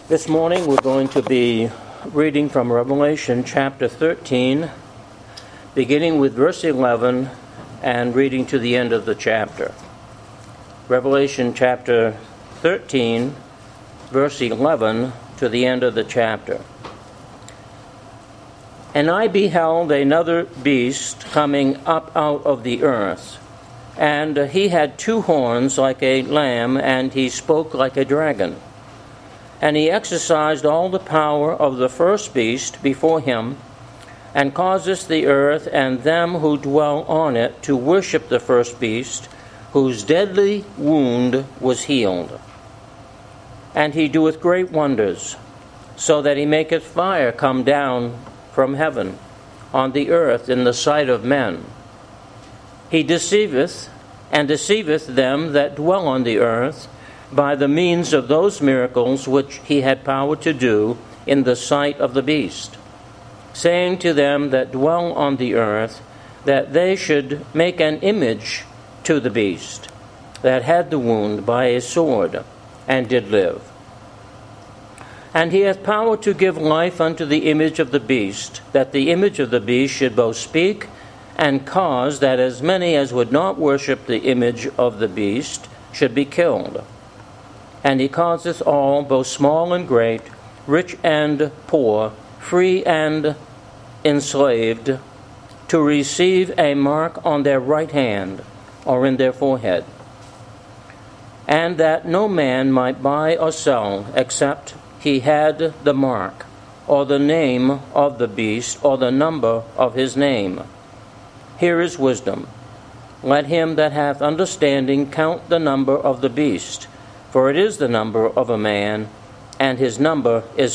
This morning we're going to be reading from Revelation chapter 13, beginning with verse 11 and reading to the end of the chapter. Revelation chapter 13, verse 11 to the end of the chapter. And I beheld another beast coming up out of the earth, and he had two horns like a lamb, and he spoke like a dragon. And he exercised all the power of the first beast before him, and causeth the earth and them who dwell on it to worship the first beast, whose deadly wound was healed. And he doeth great wonders, so that he maketh fire come down from heaven on the earth in the sight of men. He deceiveth them that dwell on the earth, by the means of those miracles which he had power to do in the sight of the beast, saying to them that dwell on the earth, that they should make an image to the beast, that had the wound by a sword, and did live. And he hath power to give life unto the image of the beast, that the image of the beast should both speak, and cause that as many as would not worship the image of the beast should be killed. And he causeth all, both small and great, rich and poor, free and enslaved, to receive a mark on their right hand or in their forehead, and that no man might buy or sell except he had the mark, or the name of the beast, or the number of his name. Here is wisdom. Let him that hath understanding count the number of the beast, for it is the number of a man, and his number is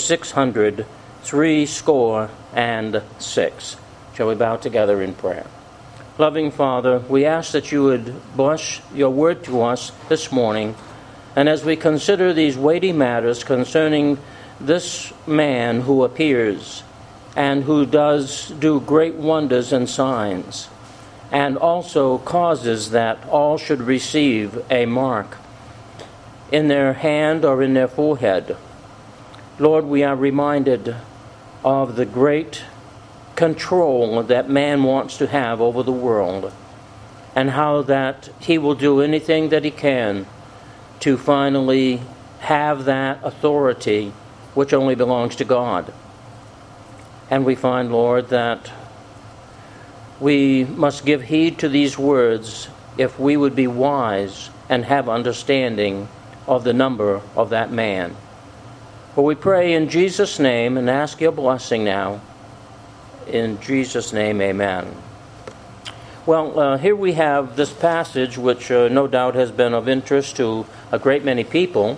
666. Shall we bow together in prayer? Loving Father, we ask that you would bless your word to us this morning, and as we consider these weighty matters concerning this man who appears and who does do great wonders and signs, and also causes that all should receive a mark in their hand or in their forehead. Lord, we are reminded of the great control that man wants to have over the world, and how that he will do anything that he can to finally have that authority which only belongs to God. And we find, Lord, that we must give heed to these words if we would be wise and have understanding of the number of that man. For we pray in Jesus' name and ask your blessing now. In Jesus' name, amen. Well, here we have this passage which no doubt has been of interest to a great many people,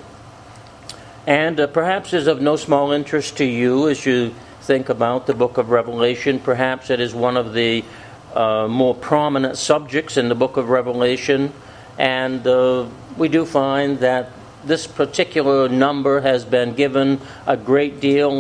and perhaps is of no small interest to you as you think about the book of Revelation. Perhaps it is one of the more prominent subjects in the book of Revelation, and we do find that this particular number has been given a great deal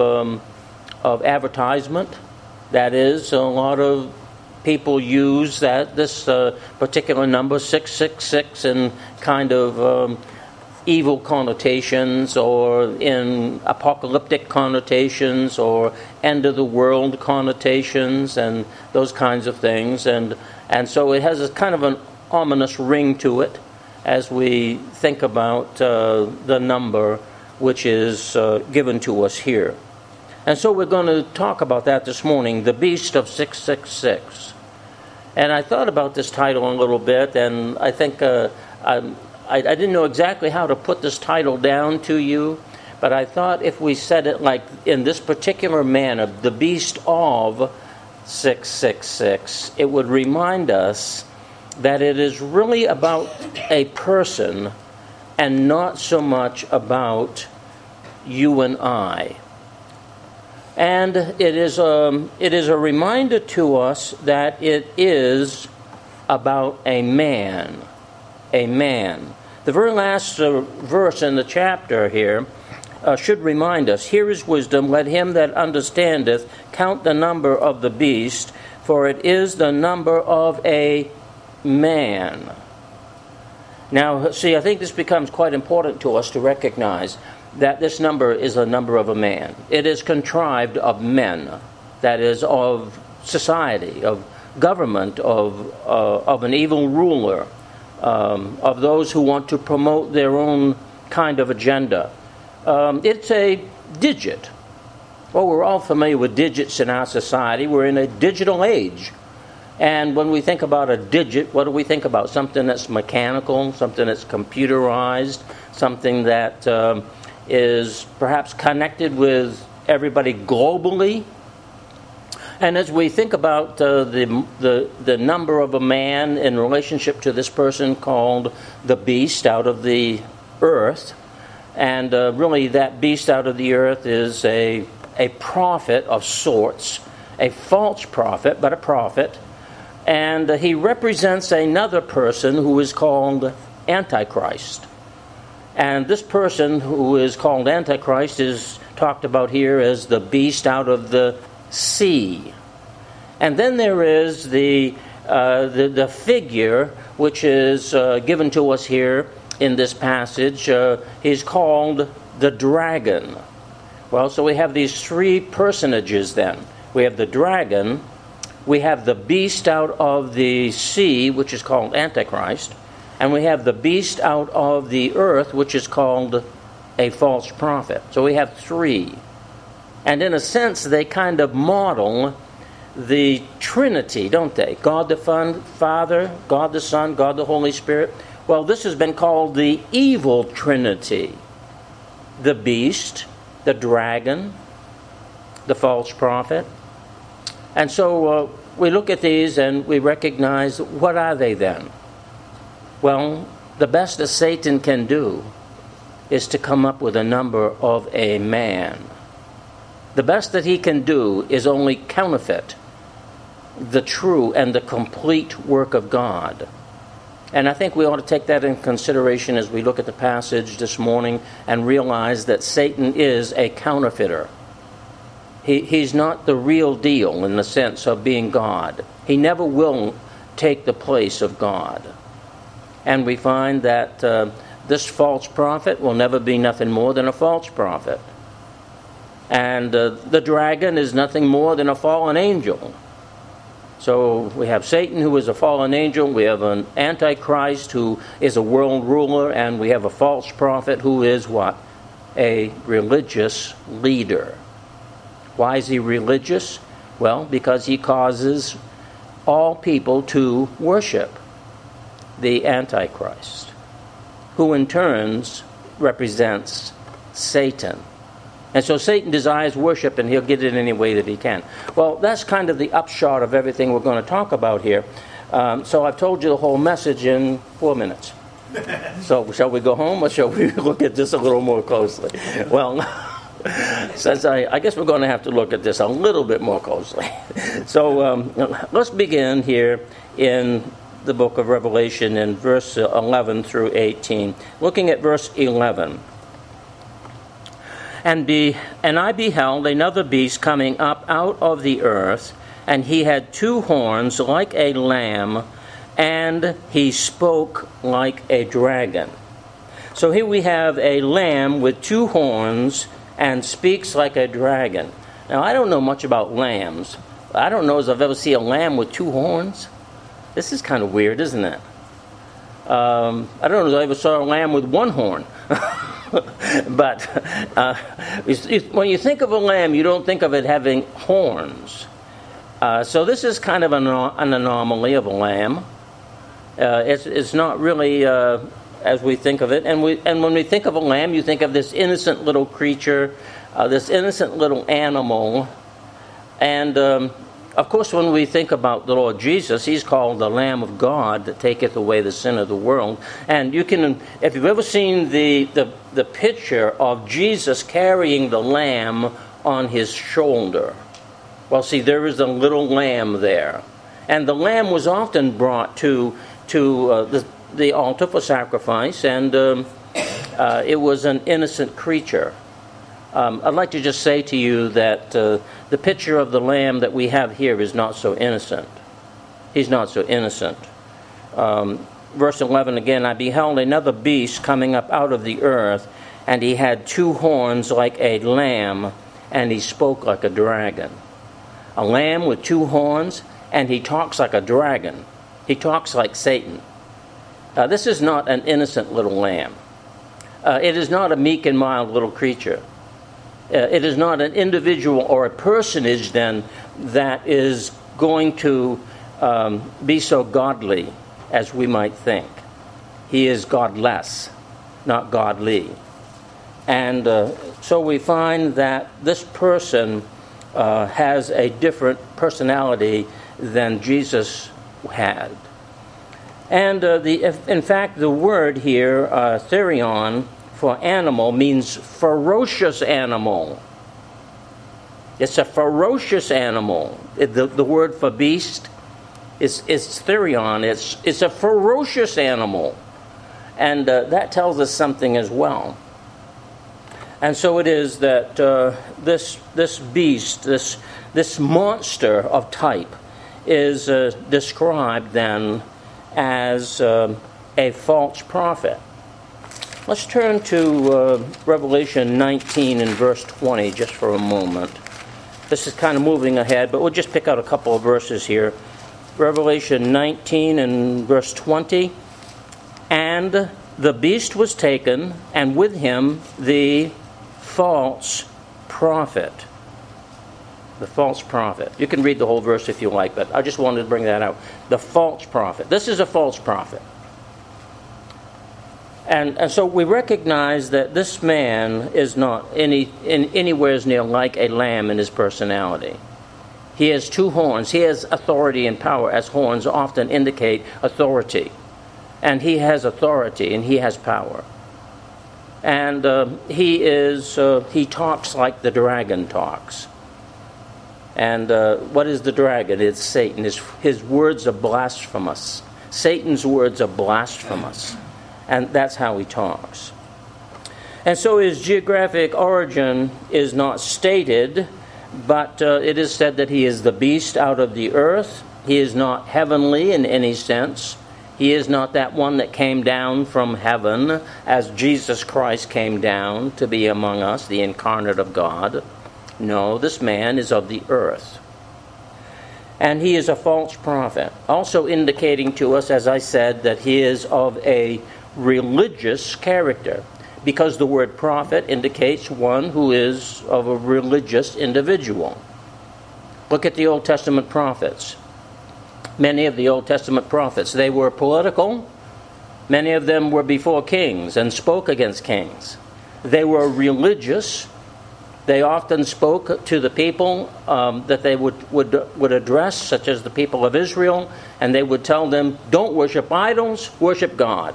of advertisement. That is, a lot of people use this particular number, 666, in kind of evil connotations, or in apocalyptic connotations, or end-of-the-world connotations, and those kinds of things. And so it has a kind of an ominous ring to it as we think about the number which is given to us here. And so we're going to talk about that this morning, the Beast of 666. And I thought about this title a little bit, and I think I didn't know exactly how to put this title down to you, but I thought if we said it like in this particular manner, the Beast of 666, it would remind us that it is really about a person and not so much about you and I. And it is a reminder to us that it is about a man. A man. The very last verse in the chapter here should remind us, here is wisdom, let him that understandeth count the number of the beast, for it is the number of a man. Now, see, I think this becomes quite important to us to recognize that this number is a number of a man. It is contrived of men, that is, of society, of government, of an evil ruler, of those who want to promote their own kind of agenda. It's a digit. Well, we're all familiar with digits in our society. We're in a digital age. And when we think about a digit, what do we think about? Something that's mechanical, something that's computerized, something that is perhaps connected with everybody globally. And as we think about the number of a man in relationship to this person called the beast out of the earth, and really that beast out of the earth is a prophet of sorts, a false prophet, but a prophet. And he represents another person who is called Antichrist. And this person who is called Antichrist is talked about here as the beast out of the sea. And then there is the figure which is given to us here in this passage. He's called the dragon. Well, so we have these three personages then. We have the dragon, we have the beast out of the sea, which is called Antichrist, and we have the beast out of the earth, which is called a false prophet. So we have three. And in a sense, they kind of model the Trinity, don't they? God the Father, God the Son, God the Holy Spirit. Well, this has been called the evil Trinity. The beast, the dragon, the false prophet. And so we look at these and we recognize, what are they then? Well, the best that Satan can do is to come up with a number of a man. The best that he can do is only counterfeit the true and the complete work of God. And I think we ought to take that in consideration as we look at the passage this morning and realize that Satan is a counterfeiter. He's not the real deal in the sense of being God. He never will take the place of God. And we find that this false prophet will never be nothing more than a false prophet. And the dragon is nothing more than a fallen angel. So we have Satan, who is a fallen angel. We have an Antichrist, who is a world ruler. And we have a false prophet, who is what? A religious leader. Why is he religious? Well, because he causes all people to worship the Antichrist, who in turns represents Satan. And so Satan desires worship, and he'll get it any way that he can. Well, that's kind of the upshot of everything we're going to talk about here. So I've told you the whole message in 4 minutes. So shall we go home, or shall we look at this a little more closely? Well, since I guess we're going to have to look at this a little bit more closely. So let's begin here in the book of Revelation in verse 11 through 18. Looking at verse 11. And I beheld another beast coming up out of the earth, and he had 2 horns like a lamb, and he spoke like a dragon. So here we have a lamb with 2 horns and speaks like a dragon. Now, I don't know much about lambs. I don't know if I've ever seen a lamb with 2 horns. This is kind of weird, isn't it? I don't know if I ever saw a lamb with 1 horn. But when you think of a lamb, you don't think of it having horns. So this is kind of an anomaly of a lamb. It's not really as we think of it. And when we think of a lamb, you think of this innocent little creature, this innocent little animal. And of course, when we think about the Lord Jesus, he's called the Lamb of God that taketh away the sin of the world. And you can, if you've ever seen the picture of Jesus carrying the lamb on his shoulder, well, see, there is a little lamb there. And the lamb was often brought to the altar for sacrifice, and it was an innocent creature. I'd like to just say to you that the picture of the lamb that we have here is not so innocent. He's not so innocent. verse 11 again, I beheld another beast coming up out of the earth, and he had 2 horns like a lamb, and he spoke like a dragon. A lamb with 2 horns, and he talks like a dragon. He talks like Satan. This is not an innocent little lamb. It is not a meek and mild little creature. It is not an individual or a personage, then, that is going to be so godly as we might think. He is godless, not godly. And so we find that this person has a different personality than Jesus had. And in fact, the word here, therion, for animal, means ferocious animal. It's a ferocious animal. The word for beast is therion. It's a ferocious animal. And that tells us something as well. And so it is that this beast, this monster of type, is described then as a false prophet. Let's turn to Revelation 19 and verse 20 just for a moment. This is kind of moving ahead, but we'll just pick out a couple of verses here. Revelation 19 and verse 20. And the beast was taken, and with him the false prophet. The false prophet. You can read the whole verse if you like, but I just wanted to bring that out. The false prophet. This is a false prophet. And so we recognize that this man is not anywhere near like a lamb in his personality. He has 2 horns. He has authority and power, as horns often indicate authority. And he has authority and he has power. And he talks like the dragon talks. And what is the dragon? It's Satan. His words are blasphemous. Satan's words are blasphemous. And that's how he talks. And so his geographic origin is not stated, but it is said that he is the beast out of the earth. He is not heavenly in any sense. He is not that one that came down from heaven as Jesus Christ came down to be among us, the incarnate of God. No, this man is of the earth. And he is a false prophet, also indicating to us, as I said, that he is of a religious character, because the word prophet indicates one who is of a religious individual. Look at the Old Testament prophets. Many of the Old Testament prophets, they were political. Many of them were before kings and spoke against kings. They were religious. They often spoke to the people that they would address, such as the people of Israel, and they would tell them, don't worship idols, worship God.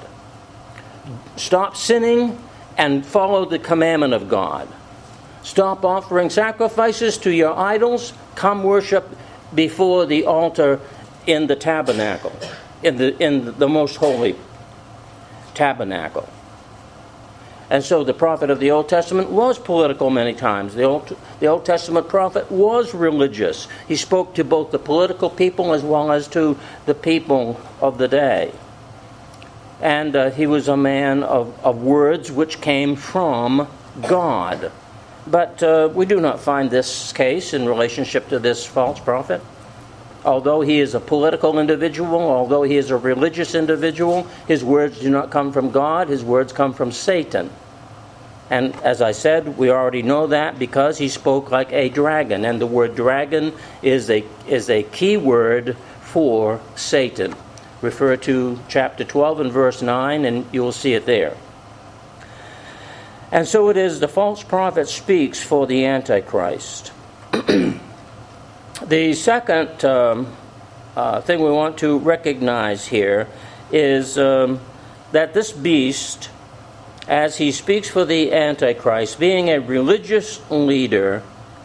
Stop sinning and follow the commandment of God. Stop offering sacrifices to your idols. Come worship before the altar in the tabernacle, in the most holy tabernacle. And so the prophet of the Old Testament was political many times. The Old Testament prophet was religious. He spoke to both the political people as well as to the people of the day. And he was a man of words which came from God. But we do not find this case in relationship to this false prophet. Although he is a political individual, although he is a religious individual, his words do not come from God. His words come from Satan. And as I said, we already know that because he spoke like a dragon. And the word dragon is a key word for Satan. Refer to chapter 12 and verse 9, and you will see it there. And so it is the false prophet speaks for the Antichrist. The second thing we want to recognize here is that this beast, as he speaks for the Antichrist, being a religious leader,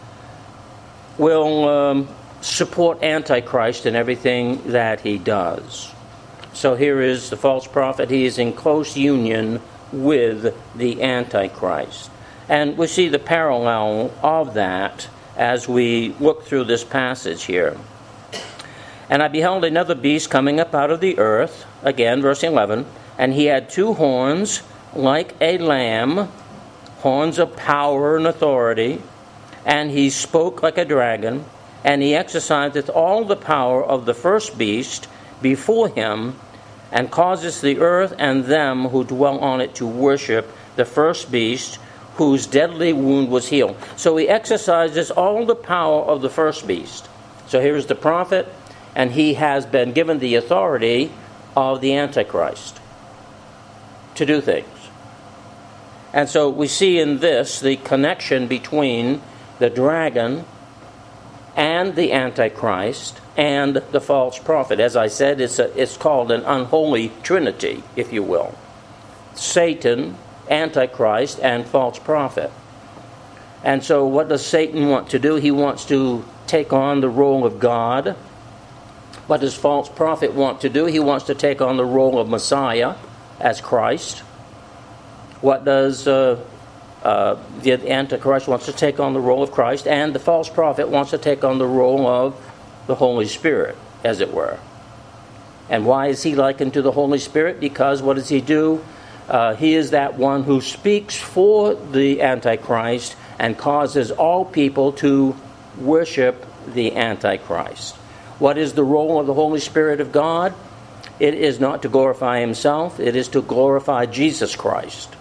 will support Antichrist in everything that he does. So here is the false prophet. He is in close union with the Antichrist. And we see the parallel of that as we look through this passage here. And I beheld another beast coming up out of the earth, again, verse 11, and he had 2 horns like a lamb, horns of power and authority, and he spoke like a dragon, and he exerciseth all the power of the first beast before him, and causeth the earth and them who dwell on it to worship the first beast, whose deadly wound was healed. So he exercises all the power of the first beast. So here's the prophet, and he has been given the authority of the Antichrist to do things. And so we see in this the connection between the dragon and the Antichrist and the false prophet. As I said, it's called an unholy trinity, if you will. Satan, Antichrist, and false prophet. And so what does Satan want to do? He wants to take on the role of God. What does false prophet want to do? He wants to take on the role of Messiah as Christ. What does the Antichrist wants to take on the role of Christ, and the false prophet wants to take on the role of the Holy Spirit, as it were. And why is he likened to the Holy Spirit? Because what does he do? He is that one who speaks for the Antichrist and causes all people to worship the Antichrist. What is the role of the Holy Spirit of God? It is not to glorify himself. It is to glorify Jesus Christ.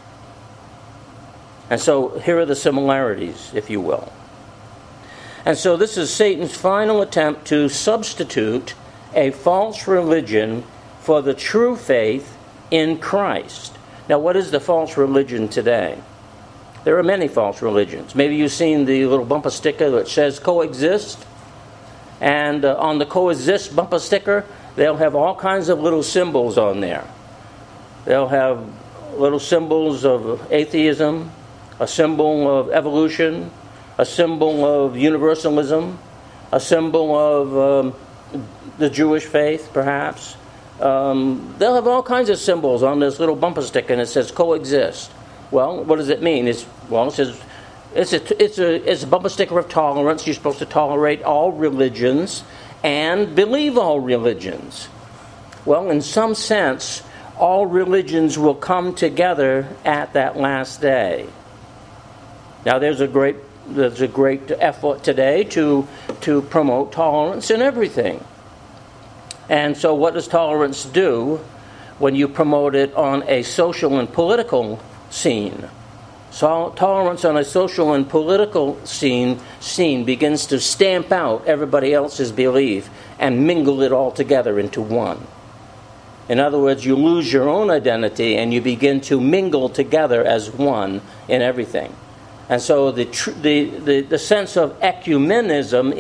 And so here are the similarities, if you will. And so this is Satan's final attempt to substitute a false religion for the true faith in Christ. Now, what is the false religion today? There are many false religions. Maybe you've seen the little bumper sticker that says coexist. And on the coexist bumper sticker, they'll have all kinds of little symbols on there. They'll have little symbols of atheism, a symbol of evolution, a symbol of universalism, a symbol of the Jewish faith, perhaps. They'll have all kinds of symbols on this little bumper sticker, and it says coexist. Well, what does it mean? It says it's a bumper sticker of tolerance. You're supposed to tolerate all religions and believe all religions. Well, in some sense, all religions will come together at that last day. Now, there's a great effort today to promote tolerance in everything. And so what does tolerance do when you promote it on a social and political scene? So tolerance on a social and political scene begins to stamp out everybody else's belief and mingle it all together into one. In other words, you lose your own identity and you begin to mingle together as one in everything. And so the sense of ecumenism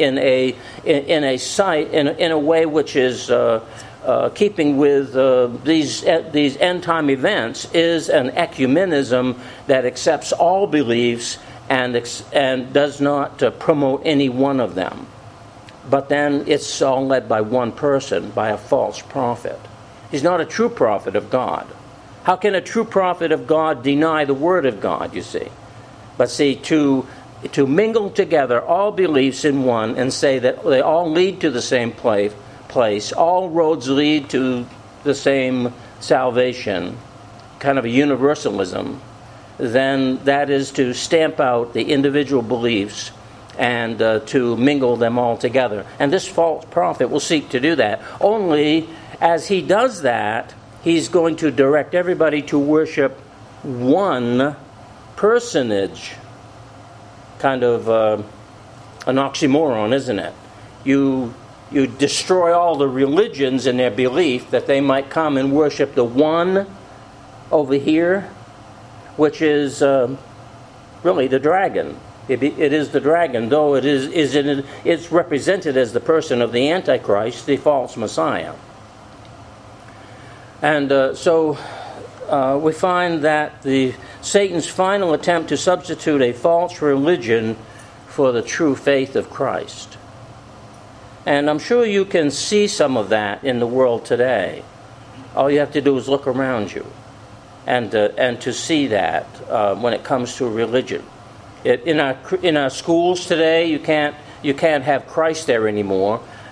in a way which is keeping with these end time events is an ecumenism that accepts all beliefs and does not promote any one of them. But then it's all led by one person, by a false prophet. He's not a true prophet of God. How can a true prophet of God deny the Word of God, you see? But see, to mingle together all beliefs in one and say that they all lead to the same place, all roads lead to the same salvation, kind of a universalism, then that is to stamp out the individual beliefs and to mingle them all together. And this false prophet will seek to do that. Only as he does that, he's going to direct everybody to worship one personage. Kind of an oxymoron, isn't it? You destroy all the religions in their belief that they might come and worship the one over here, which is really the dragon. It is the dragon, though it's represented as the person of the Antichrist, the false Messiah. And so we find that Satan's final attempt to substitute a false religion for the true faith of Christ. And I'm sure you can see some of that in the world today. All you have to do is look around you and to see that when it comes to religion. In our schools today, you can't have Christ there anymore.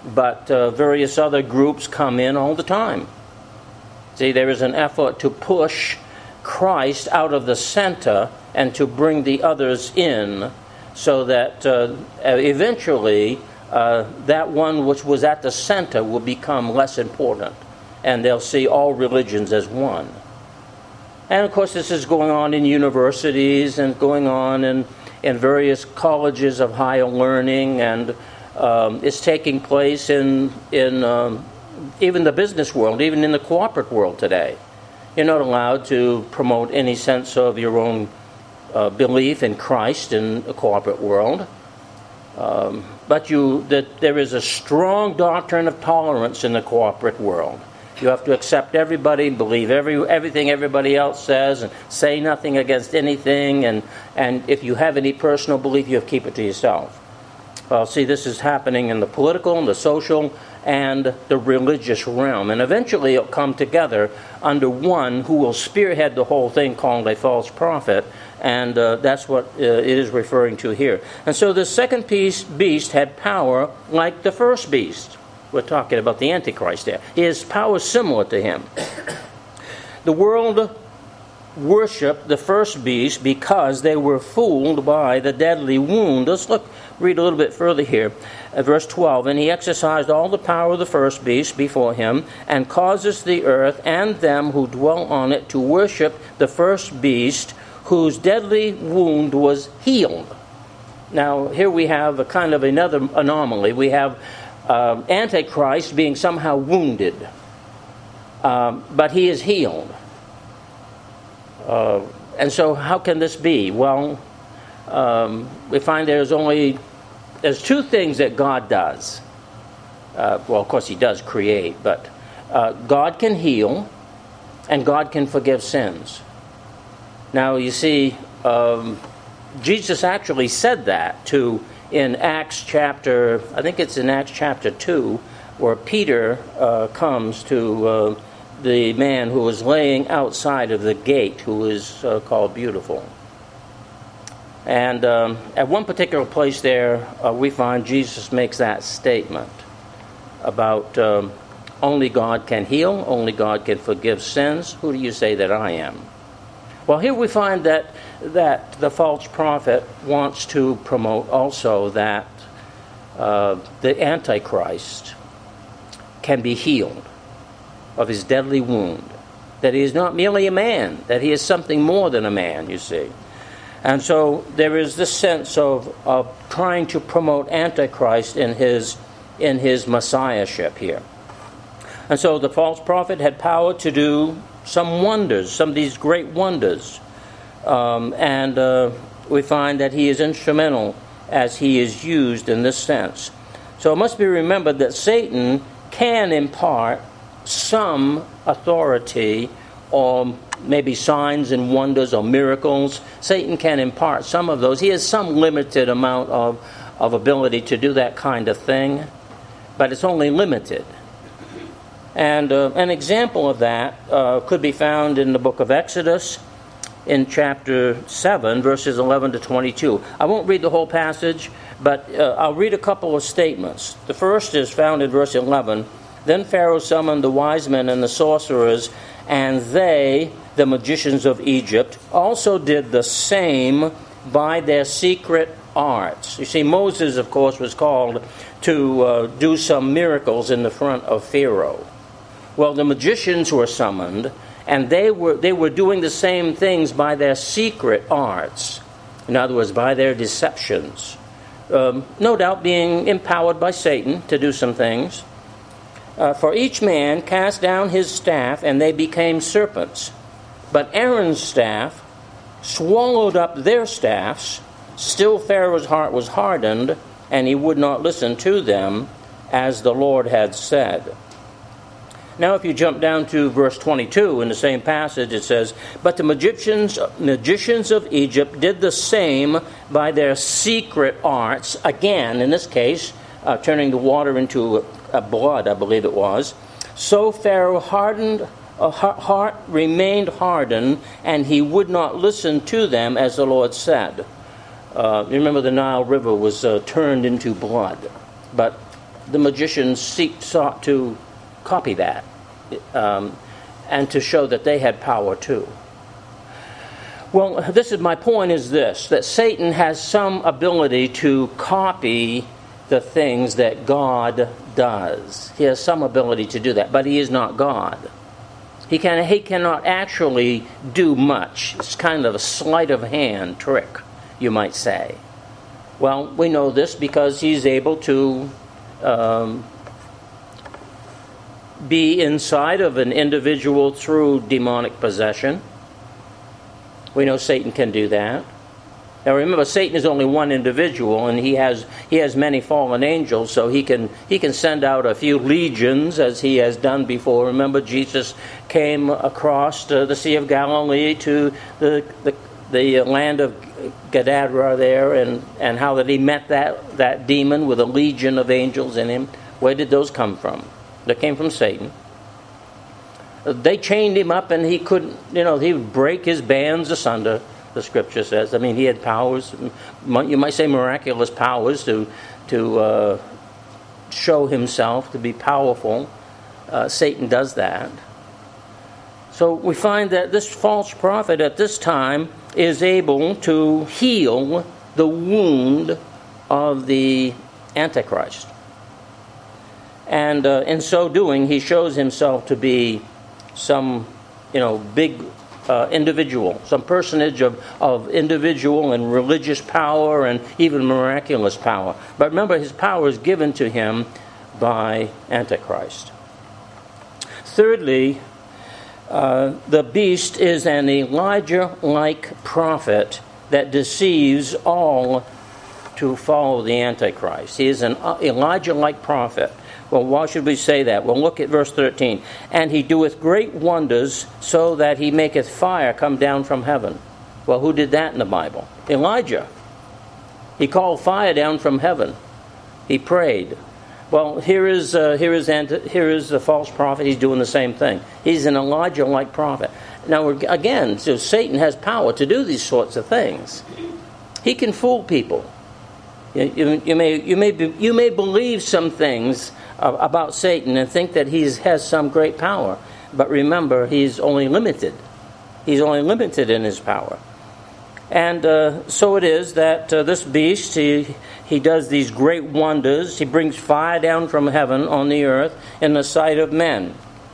but various other groups come in all the time. See, there is an effort to push Christ out of the center and to bring the others in, so that eventually that one which was at the center will become less important, and they'll see all religions as one. And of course this is going on in universities and going on in various colleges of higher learning, and it's taking place in even the business world, even in the corporate world today. You're not allowed to promote any sense of your own belief in Christ in the corporate world. But there is a strong doctrine of tolerance in the corporate world. You have to accept everybody, believe everything everybody else says, and say nothing against anything. And if you have any personal belief, you have to keep it to yourself. See, this is happening in the political, and the social, and the religious realm. And eventually it'll come together under one who will spearhead the whole thing, called a false prophet. And that's what it is referring to here. And so the second beast had power like the first beast. We're talking about the Antichrist there. He has power similar to him. The world worshipped the first beast because they were fooled by the deadly wound. Let's read a little bit further here. Verse 12, and he exercised all the power of the first beast before him, and causes the earth and them who dwell on it to worship the first beast, whose deadly wound was healed. Now, here we have a kind of another anomaly. We have Antichrist being somehow wounded, but he is healed. And so how can this be? Well, we find there's two things that God does. Well, of course he does create, but God can heal and God can forgive sins. Now, you see, Jesus actually said that in Acts chapter, I think it's in Acts chapter 2, where Peter comes to the man who was laying outside of the gate, who is called Beautiful. And at one particular place there, we find Jesus makes that statement about only God can heal, only God can forgive sins. Who do you say that I am? Well, here we find that the false prophet wants to promote also that the Antichrist can be healed of his deadly wound, that he is not merely a man, that he is something more than a man, you see. And so there is this sense of trying to promote Antichrist in his messiahship here. And so the false prophet had power to do some wonders, some of these great wonders. And we find that he is instrumental as he is used in this sense. So it must be remembered that Satan can impart some authority, or maybe signs and wonders or miracles. Satan can impart some of those. He has some limited amount of ability to do that kind of thing, but it's only limited. And an example of that could be found in the book of Exodus in chapter 7, verses 11 to 22. I won't read the whole passage, but I'll read a couple of statements. The first is found in verse 11. Then Pharaoh summoned the wise men and the sorcerers, and they, the magicians of Egypt, also did the same by their secret arts. You see, Moses, of course, was called to do some miracles in the front of Pharaoh. Well, the magicians were summoned, and they were doing the same things by their secret arts. In other words, by their deceptions. No doubt being empowered by Satan to do some things. For each man cast down his staff, and they became serpents. But Aaron's staff swallowed up their staffs. Still Pharaoh's heart was hardened, and he would not listen to them, as the Lord had said. Now if you jump down to verse 22 in the same passage, it says, But the magicians of Egypt did the same by their secret arts. Again, in this case, turning the water into blood, I believe it was. So Pharaoh's heart remained hardened, and he would not listen to them, as the Lord said. You remember the Nile River was turned into blood. But the magicians sought to copy that and to show that they had power too. Well, this is my point, is this, that Satan has some ability to copy the things that God does. He has some ability to do that, but he is not God. He cannot actually do much. It's kind of a sleight of hand trick, you might say. Well, we know this because he's able to be inside of an individual through demonic possession. We know Satan can do that. Now remember, Satan is only one individual, and he has many fallen angels, so he can send out a few legions, as he has done before. Remember, Jesus came across the Sea of Galilee to the land of Gadara there, and how that he met that demon with a legion of angels in him. Where did those come from? They came from Satan. They chained him up, and he couldn't, he would break his bands asunder, the Scripture says. I mean, he had powers, you might say miraculous powers, to show himself to be powerful. Satan does that. So we find that this false prophet at this time is able to heal the wound of the Antichrist. And in so doing, he shows himself to be some, big individual, some personage of individual and religious power and even miraculous power. But remember, his power is given to him by Antichrist. Thirdly, the beast is an Elijah-like prophet that deceives all to follow the Antichrist. He is an Elijah-like prophet. Well, why should we say that? Well, look at verse 13. And he doeth great wonders, so that he maketh fire come down from heaven. Well, who did that in the Bible? Elijah. He called fire down from heaven. He prayed. Well, here is the false prophet. He's doing the same thing. He's an Elijah-like prophet. Now, again, so Satan has power to do these sorts of things. He can fool people. You may believe some things about Satan and think that he has some great power. But remember, he's only limited. He's only limited in his power. And so it is that this beast, he does these great wonders. He brings fire down from heaven on the earth in the sight of men.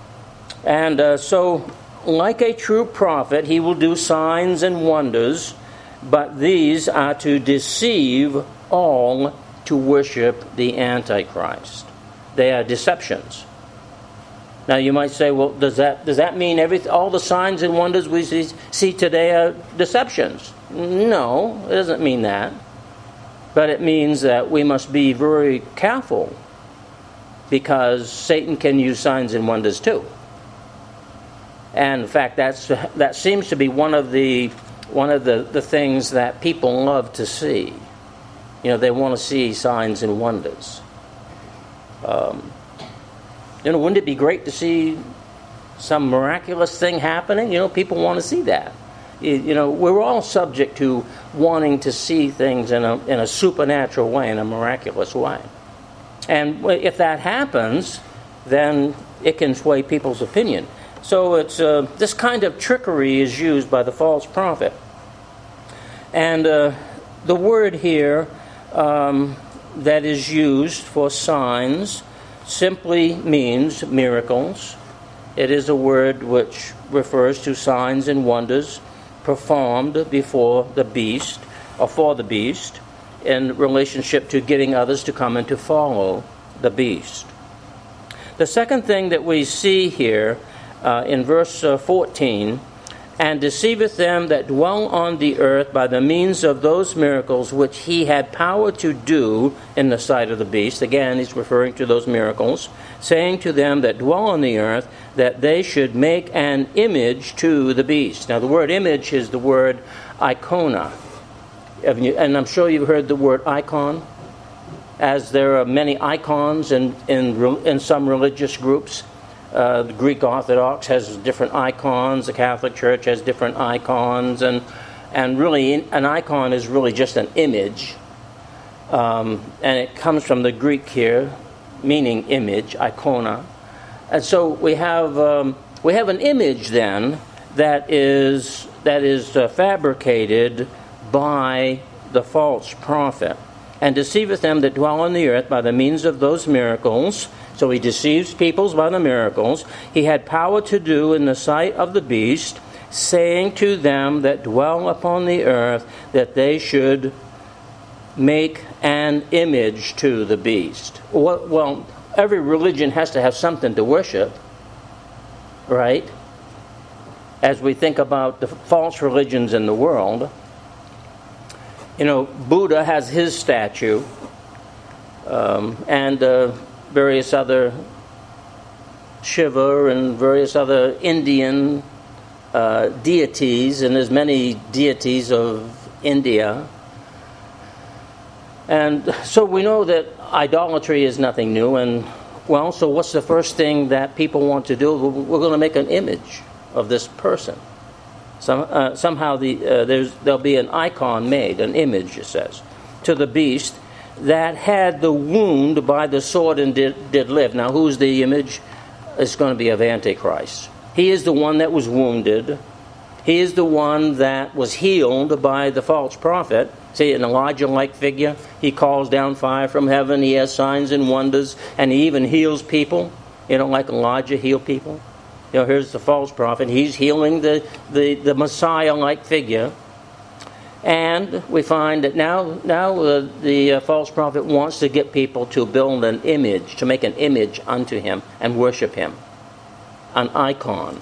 And so, like a true prophet, he will do signs and wonders, but these are to deceive all to worship the Antichrist. They are deceptions. Now you might say, well, does that mean all the signs and wonders we see today are deceptions? No, it doesn't mean that. But it means that we must be very careful, because Satan can use signs and wonders too. And in fact, that seems to be one of the things that people love to see. They want to see signs and wonders. Wouldn't it be great to see some miraculous thing happening? People want to see that. We're all subject to wanting to see things in a supernatural way, in a miraculous way. And if that happens, then it can sway people's opinion. So it's this kind of trickery is used by the false prophet. And the word here that is used for signs simply means miracles. It is a word which refers to signs and wonders performed before the beast, or for the beast, in relationship to getting others to come and to follow the beast. The second thing that we see here in verse 14, and deceiveth them that dwell on the earth by the means of those miracles which he had power to do in the sight of the beast. Again, he's referring to those miracles, saying to them that dwell on the earth that they should make an image to the beast. Now, the word image is the word icona. And I'm sure you've heard the word icon, as there are many icons in some religious groups. The Greek Orthodox has different icons. The Catholic Church has different icons, and really an icon is really just an image, and it comes from the Greek here, meaning image, icona. And so we have an image then that is fabricated by the false prophet, and deceiveth them that dwell on the earth by the means of those miracles. So he deceives peoples by the miracles he had power to do in the sight of the beast, saying to them that dwell upon the earth that they should make an image to the beast. Well, every religion has to have something to worship, right? As we think about the false religions in the world, Buddha has his statue, and various other, Shiva and various other Indian deities, and there's many deities of India. And so we know that idolatry is nothing new, and so what's the first thing that people want to do? We're going to make an image of this person. Somehow there'll be an icon made, an image, it says, to the beast that had the wound by the sword and did live. Now, who's the image? It's going to be of Antichrist. He is the one that was wounded. He is the one that was healed by the false prophet. See, an Elijah-like figure. He calls down fire from heaven. He has signs and wonders, and he even heals people. Like Elijah healed people. Here's the false prophet. He's healing the Messiah-like figure. And we find that now the false prophet wants to get people to build an image, to make an image unto him and worship him. An icon.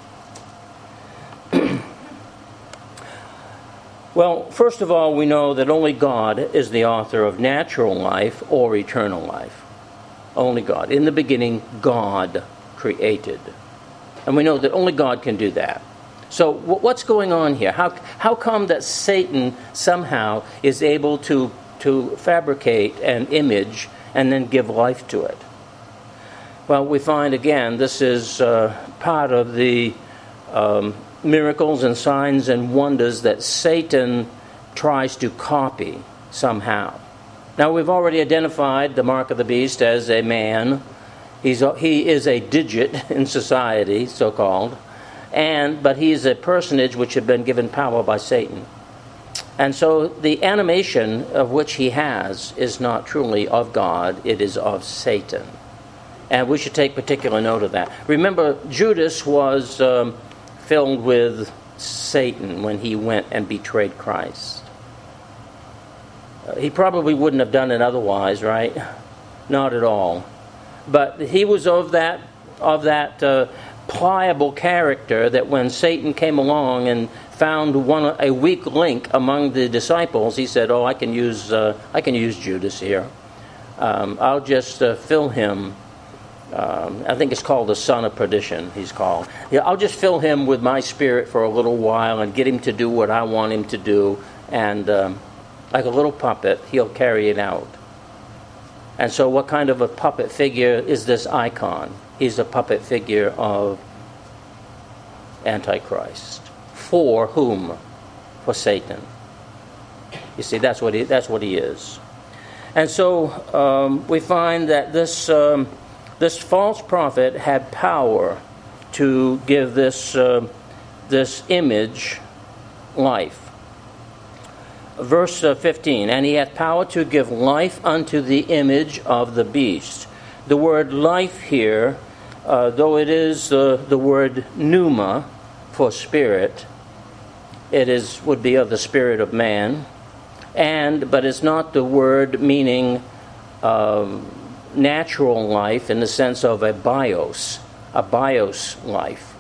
Well, first of all, we know that only God is the author of natural life or eternal life. Only God. In the beginning, God created. And we know that only God can do that. So what's going on here? How come that Satan somehow is able to fabricate an image and then give life to it? Well, we find again this is part of the miracles and signs and wonders that Satan tries to copy somehow. Now, we've already identified the mark of the beast as a man. He is a digit in society, so-called, but he is a personage which had been given power by Satan. And so the animation of which he has is not truly of God, it is of Satan. And we should take particular note of that. Remember, Judas was filled with Satan when he went and betrayed Christ. He probably wouldn't have done it otherwise, right? Not at all. But he was of that pliable character that when Satan came along and found a weak link among the disciples, he said, "Oh, I can use Judas here. I'll just fill him." I think it's called the son of perdition, he's called. I'll just fill him with my spirit for a little while and get him to do what I want him to do. And like a little puppet, he'll carry it out. And so what kind of a puppet figure is this icon? He's a puppet figure of Antichrist. For whom? For Satan. You see, that's what he is. And so we find that this false prophet had power to give this image life. Verse 15, and he hath power to give life unto the image of the beast. The word life here, though it is the word pneuma for spirit, would be of the spirit of man, but it's not the word meaning natural life in the sense of a bios life.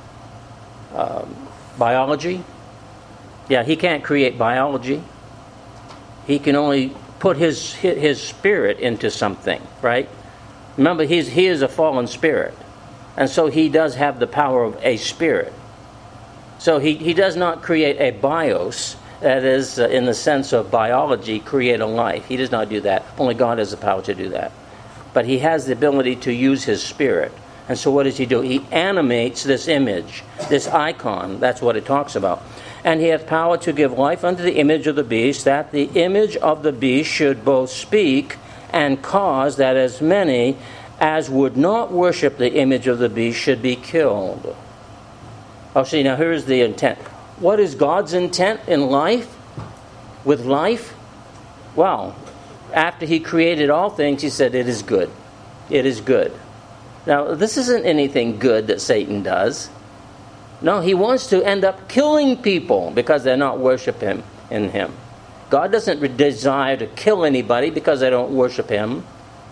Biology? Yeah, he can't create biology. He can only put his spirit into something, right? Remember, he is a fallen spirit. And so he does have the power of a spirit. So he does not create a bios, that is, in the sense of biology, create a life. He does not do that. Only God has the power to do that. But he has the ability to use his spirit. And so what does he do? He animates this image, this icon. That's what it talks about. And he hath power to give life unto the image of the beast, that the image of the beast should both speak and cause that as many as would not worship the image of the beast should be killed. Oh, see, now here's the intent. What is God's intent in life? With life? Well, after he created all things, he said, it is good. It is good. Now, this isn't anything good that Satan does. No, he wants to end up killing people because they're not worshiping him. God doesn't desire to kill anybody because they don't worship him.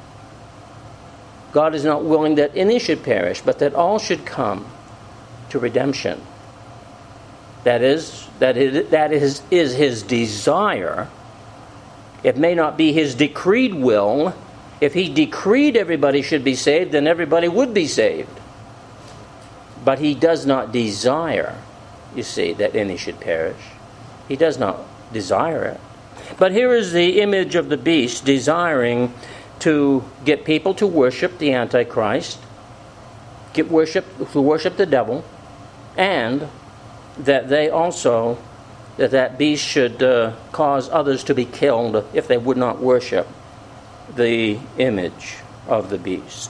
God is not willing that any should perish, but that all should come to redemption. That is his desire. It may not be his decreed will. If he decreed everybody should be saved, then everybody would be saved. But he does not desire, you see, that any should perish. He does not desire it. But here is the image of the beast desiring to get people to worship the Antichrist, to worship the devil, and that they also, that beast should cause others to be killed if they would not worship the image of the beast.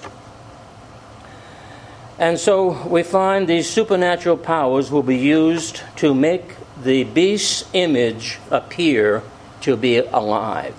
And so we find these supernatural powers will be used to make the beast's image appear to be alive,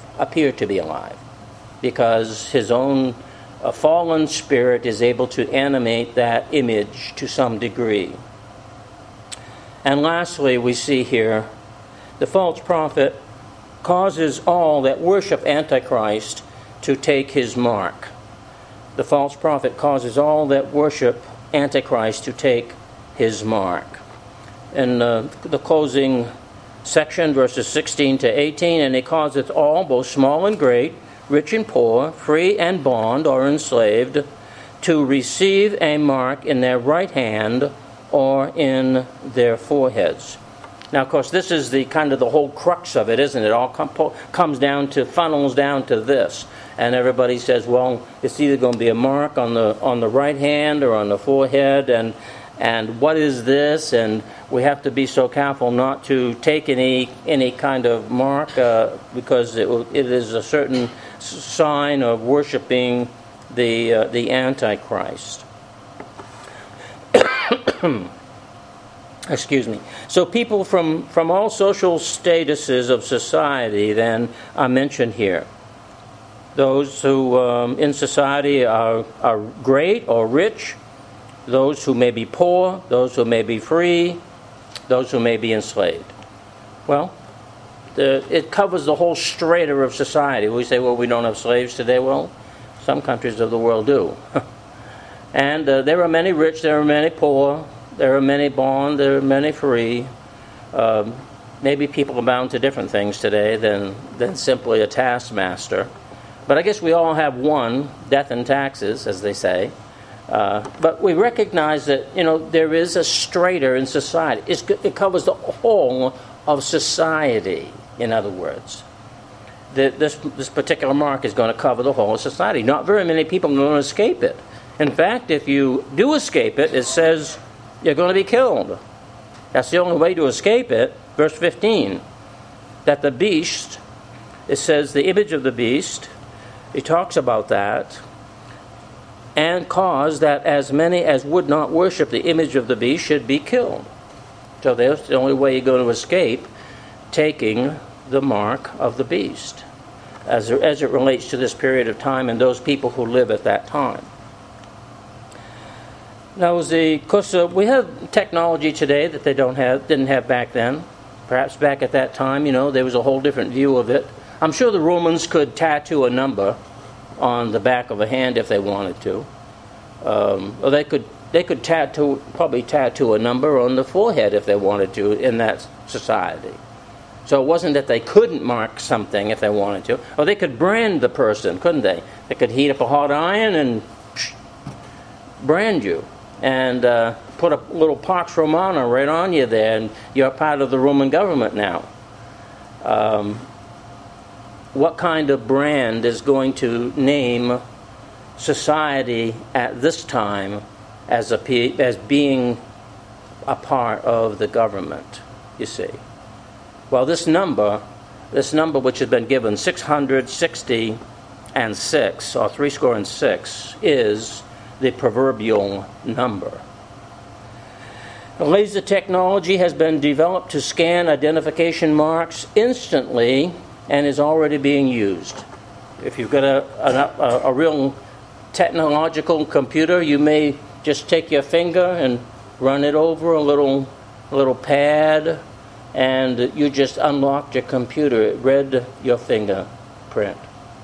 because his own fallen spirit is able to animate that image to some degree. And lastly, we see here, the false prophet causes all that worship Antichrist to take his mark. The false prophet causes all that worship Antichrist to take his mark. In the closing section, verses 16 to 18, and he causeth all, both small and great, rich and poor, free and bond or enslaved, to receive a mark in their right hand or in their foreheads. Now, of course, this is the kind of the whole crux of it, isn't it? It all funnels down to this. And everybody says, well, it's either going to be a mark on the right hand or on the forehead, and what is this? And we have to be so careful not to take any kind of mark because it is a certain sign of worshiping the Antichrist. Excuse me. So people from all social statuses of society then are mentioned here. Those who in society are great or rich, those who may be poor, those who may be free, those who may be enslaved. Well, it covers the whole strata of society. We say, well, we don't have slaves today. Well, some countries of the world do. And there are many rich, there are many poor, there are many bond, there are many free. Maybe people are bound to different things today than simply a taskmaster. But I guess we all have one, death and taxes, as they say. But we recognize that, there is a strata in society. It covers the whole of society, in other words. This particular mark is going to cover the whole of society. Not very many people are going to escape it. In fact, if you do escape it, it says you're going to be killed. That's the only way to escape it. Verse 15, that the beast, it says the image of the beast, he talks about that, and cause that as many as would not worship the image of the beast should be killed. So that's the only way you're going to escape taking the mark of the beast, as it relates to this period of time and those people who live at that time. Now, because we have technology today that they didn't have back then. Perhaps back at that time, there was a whole different view of it. I'm sure the Romans could tattoo a number on the back of a hand if they wanted to. Or they could probably tattoo a number on the forehead if they wanted to in that society. So it wasn't that they couldn't mark something if they wanted to. Or they could brand the person, couldn't they? They could heat up a hot iron and brand you. And put a little Pax Romana right on you there, and you're part of the Roman government now. What kind of brand is going to name society at this time as being a part of the government, you see? Well, this number which has been given, 660, and six, or 66, is the proverbial number. Laser technology has been developed to scan identification marks instantly and is already being used. If you've got a real technological computer, you may just take your finger and run it over a little pad, and you just unlocked your computer. It read your fingerprint.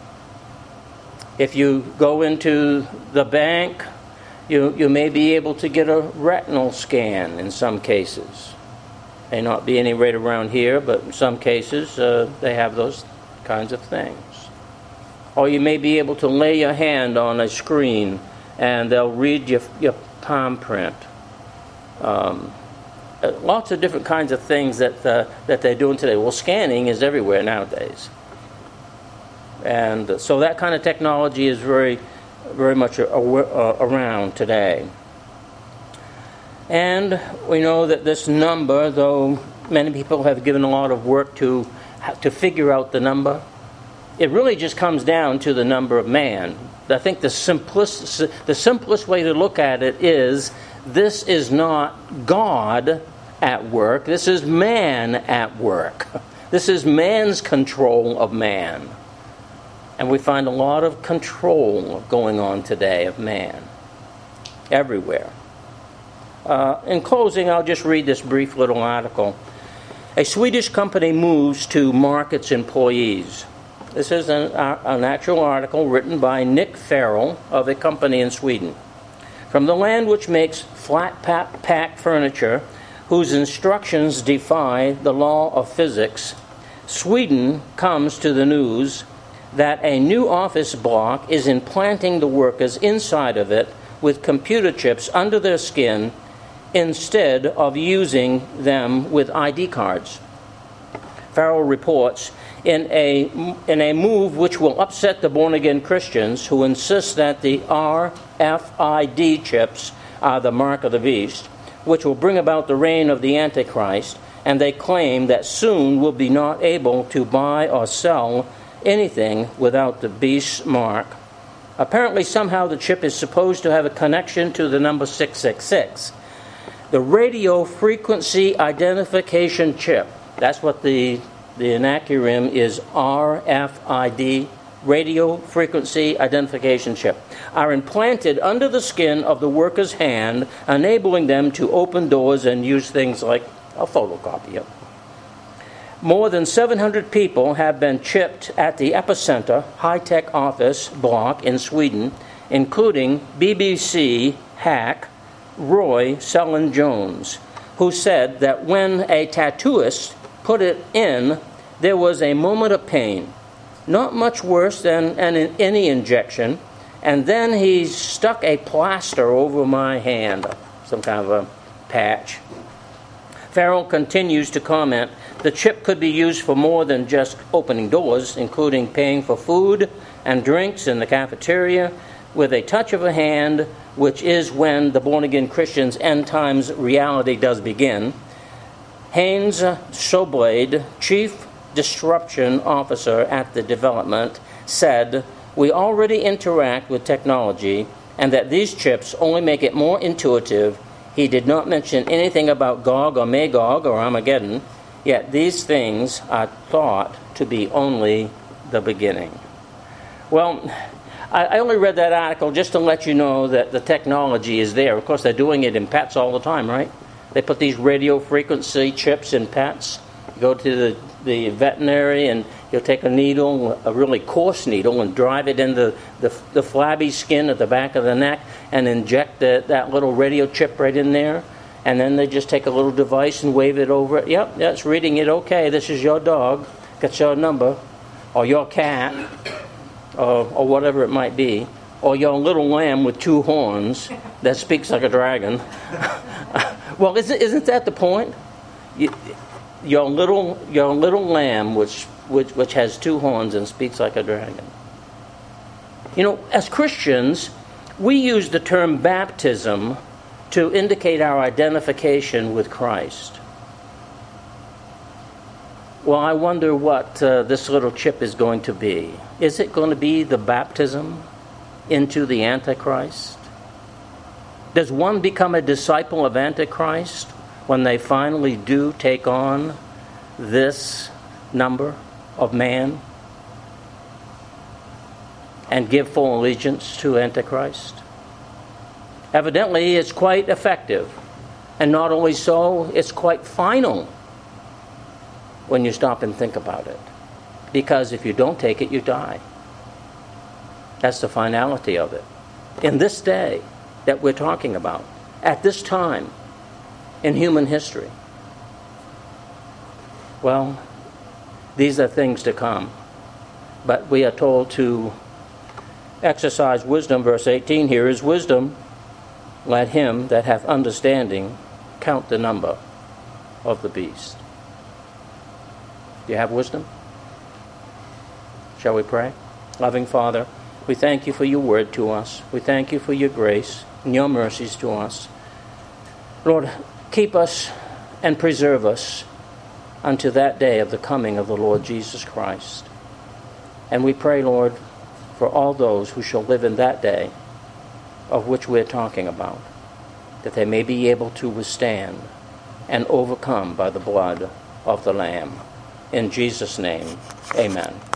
If you go into the bank, you may be able to get a retinal scan in some cases. May not be any right around here, but in some cases they have those kinds of things. Or you may be able to lay your hand on a screen and they'll read your palm print. Lots of different kinds of things that they're doing today. Well, scanning is everywhere nowadays. And so that kind of technology is very, very much around today. And we know that this number, though many people have given a lot of work to figure out the number, it really just comes down to the number of man. I think the simplest way to look at it is, this is not God at work. This is man at work. This is man's control of man. And we find a lot of control going on today of man everywhere. In closing, I'll just read this brief little article. A Swedish company moves to mark its employees. This is an actual article written by Nick Farrell of a company in Sweden. From the land which makes flat-pack furniture, whose instructions defy the law of physics, Sweden comes to the news that a new office block is implanting the workers inside of it with computer chips under their skin instead of using them with ID cards. Farrell reports, in a move which will upset the born-again Christians who insist that the RFID chips are the mark of the beast, which will bring about the reign of the Antichrist, and they claim that soon will be not able to buy or sell anything without the beast's mark. Apparently, somehow the chip is supposed to have a connection to the number 666. The radio frequency identification chip, that's what the acronym is, RFID, radio frequency identification chip, are implanted under the skin of the worker's hand, enabling them to open doors and use things like a photocopier. More than 700 people have been chipped at the Epicenter high-tech office block in Sweden, including BBC hack Roy Selin-Jones, who said that when a tattooist put it in, there was a moment of pain, not much worse than any injection, and then he stuck a plaster over my hand, some kind of a patch. Farrell continues to comment, the chip could be used for more than just opening doors, including paying for food and drinks in the cafeteria with a touch of a hand, which is when the born-again Christian's end times reality does begin. Haynes Soblade, Chief Disruption Officer at the development, said, we already interact with technology and that these chips only make it more intuitive. He did not mention anything about Gog or Magog or Armageddon, yet these things are thought to be only the beginning. Well, I only read that article just to let you know that the technology is there. Of course, they're doing it in pets all the time, right? They put these radio frequency chips in pets. You go to the veterinary and you'll take a needle, a really coarse needle, and drive it into the flabby skin at the back of the neck and inject that little radio chip right in there. And then they just take a little device and wave it over it. Yep, that's reading it. Okay, this is your dog. Got your number. Or your cat. Or whatever it might be. Or your little lamb with 2 horns that speaks like a dragon. Well, isn't that the point? Your little lamb which has 2 horns and speaks like a dragon. You know, as Christians, we use the term baptism to indicate our identification with Christ. Well, I wonder what this little chip is going to be. Is it going to be the baptism into the Antichrist? Does one become a disciple of Antichrist when they finally do take on this number of man and give full allegiance to Antichrist? Evidently, it's quite effective. And not only so, it's quite final when you stop and think about it. Because if you don't take it, you die. That's the finality of it. In this day that we're talking about, at this time in human history, well, these are things to come. But we are told to exercise wisdom. Verse 18, here is wisdom. Let him that hath understanding count the number of the beast. Do you have wisdom? Shall we pray? Loving Father, we thank you for your word to us. We thank you for your grace and your mercies to us. Lord, keep us and preserve us unto that day of the coming of the Lord Jesus Christ. And we pray, Lord, for all those who shall live in that day of which we're talking about, that they may be able to withstand and overcome by the blood of the Lamb. In Jesus' name, amen.